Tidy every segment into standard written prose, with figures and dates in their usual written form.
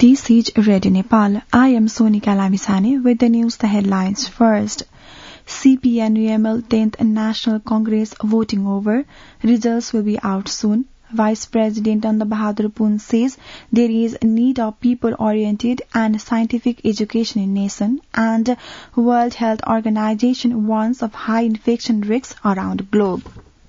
This is Radio Nepal. I am Sonika Lavisane with the news, the headlines first. CPNUML 10th National Congress voting over. Results will be out soon. Vice President Nanda Bahadur Pun says there is a need of people-oriented and scientific education in nation, and World Health Organization warns of high infection risks around the globe.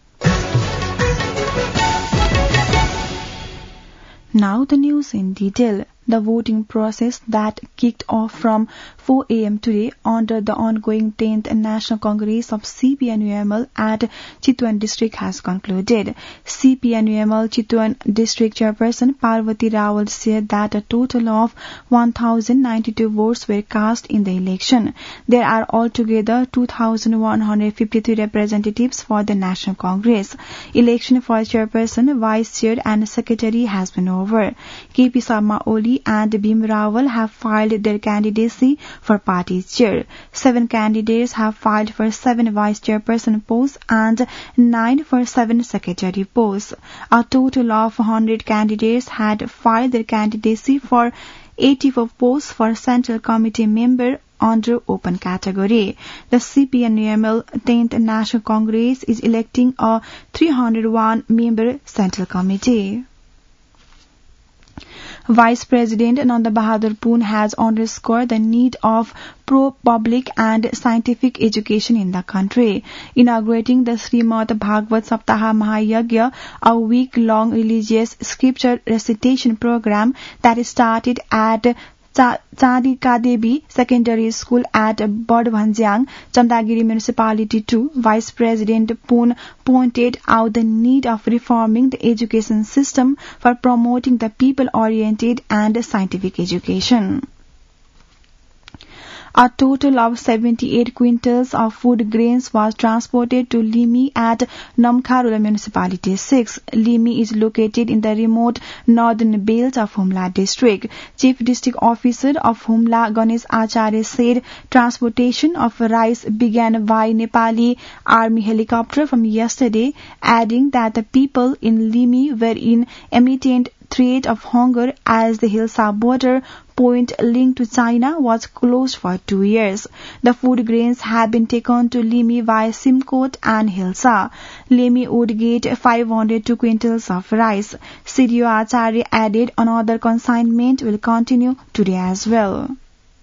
Now the news in detail. The voting process that kicked off from 4 a.m. today under the ongoing 10th National Congress of CPNUML at Chitwan District has concluded. CPNUML Chitwan District Chairperson Parvati Rawal said that a total of 1,092 votes were cast in the election. There are altogether 2,153 representatives for the National Congress. Election for Chairperson, Vice Chair and Secretary has been over. KP Sharma Oli and Bhim Rawal have filed their candidacy for party chair. 7 candidates have filed for 7 vice chairperson posts and 9 for 7 secretary posts. A total of 100 candidates had filed their candidacy for 84 posts for Central Committee member under open category. The CPNUML 10th National Congress is electing a 301-member Central Committee. Vice President Nanda Bahadur Pun has underscored the need of pro-public and scientific education in the country. Inaugurating the Srimad Bhagavad Saptaha Mahayagya, a week-long religious scripture recitation program that started at Chadika Devi Secondary School at Badbhanjang, Chandagiri Municipality 2, Vice President Pun pointed out the need of reforming the education system for promoting the people-oriented and scientific education. A total of 78 quintals of food grains was transported to Limi at Namkharula Municipality 6. Limi is located in the remote northern belt of Humla district. Chief District Officer of Humla, Ganesh Acharya, said transportation of rice began by Nepali Army helicopter from yesterday, adding that the people in Limi were in imminent threat of hunger as the Hilsa border point linked to China was closed for 2 years. The food grains have been taken to Limi via Simcoat and Hilsa. Limi would get 502 quintals of rice. Sirio Acharya added another consignment will continue today as well.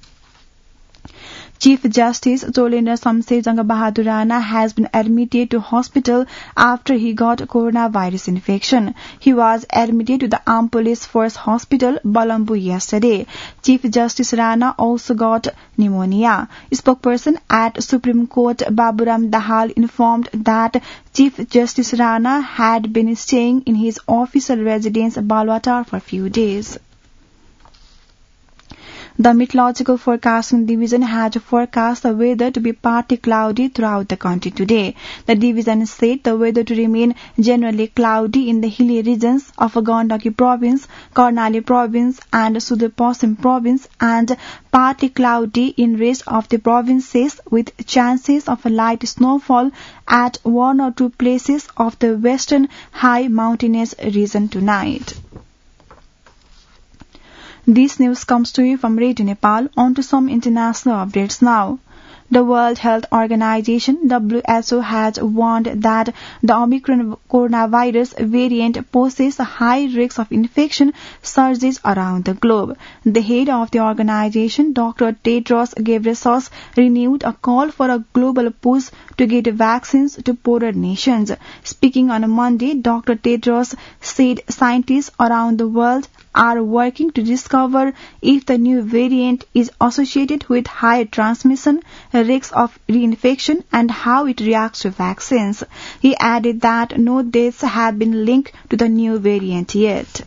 Chief Justice Jolendra Samse Janga Bahadur Rana has been admitted to hospital after he got coronavirus infection. He was admitted to the Armed Police Force Hospital, Balambu yesterday. Chief Justice Rana also got pneumonia. Spokesperson at Supreme Court Baburam Dahal informed that Chief Justice Rana had been staying in his official residence Balwatar for a few days. The Meteorological Forecasting Division had forecast the weather to be partly cloudy throughout the country today. The division said the weather to remain generally cloudy in the hilly regions of Gandaki Province, Karnali Province and Sudar Paschim Province, and partly cloudy in rest of the provinces with chances of a light snowfall at 1 or 2 places of the western high mountainous region tonight. This news comes to you from Radio Nepal. On to some international updates now. The World Health Organization WHO has warned that the Omicron coronavirus variant poses a high risk of infection surges around the globe. The head of the organization, Dr. Tedros Ghebreyesus, renewed a call for a global push to get vaccines to poorer nations. Speaking on Monday, Dr. Tedros said scientists around the world are working to discover if the new variant is associated with higher transmission, risks of reinfection, and how it reacts to vaccines. He added that no deaths have been linked to the new variant yet.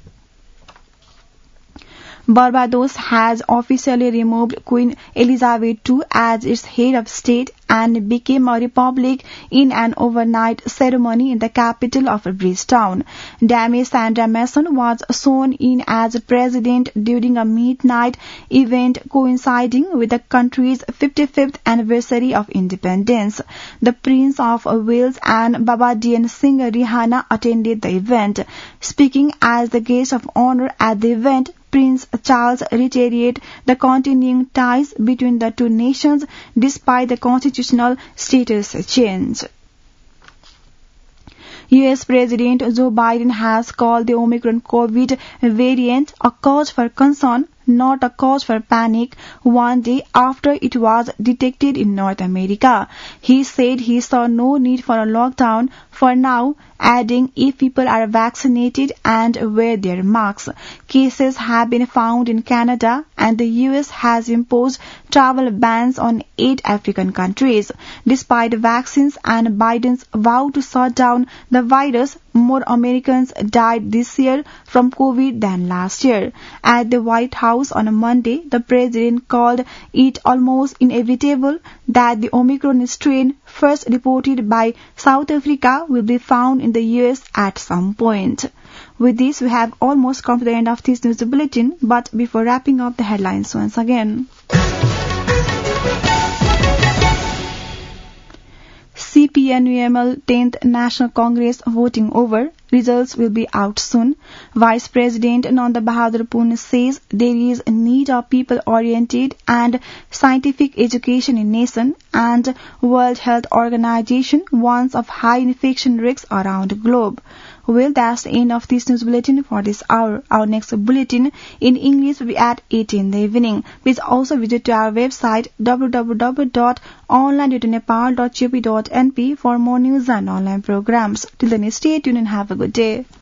Barbados has officially removed Queen Elizabeth II as its head of state and became a republic in an overnight ceremony in the capital of Bridgetown. Dame Sandra Mason was sworn in as president during a midnight event coinciding with the country's 55th anniversary of independence. The Prince of Wales and Babadian singer Rihanna attended the event. Speaking as the guest of honor at the event, Prince Charles reiterated the continuing ties between the two nations despite the constitutional status change. U.S. President Joe Biden has called the Omicron COVID variant a cause for concern, not a cause for panic, one day after it was detected in North America. He said he saw no need for a lockdown for now, adding if people are vaccinated and wear their masks. Cases have been found in Canada and the U.S. has imposed travel bans on 8 African countries. Despite vaccines and Biden's vow to shut down the virus, more Americans died this year from COVID than last year. At the White House on Monday, the president called it almost inevitable that the Omicron strain first reported by South Africa will be found in the US at some point. With this, we have almost come to the end of this news bulletin, but before wrapping up the headlines once again. CPNUML 10th National Congress voting over. Results will be out soon. Vice President Nanda Bahadur Pune says there is a need of people-oriented and scientific education in nation, and World Health Organization warns of high infection risks around the globe. Well, that's the end of this news bulletin for this hour. Our next bulletin in English will be at 8 in the evening. Please also visit our website www.onlineradio.nepal.gp.np for more news and online programs. Till then, stay tuned and have a good day.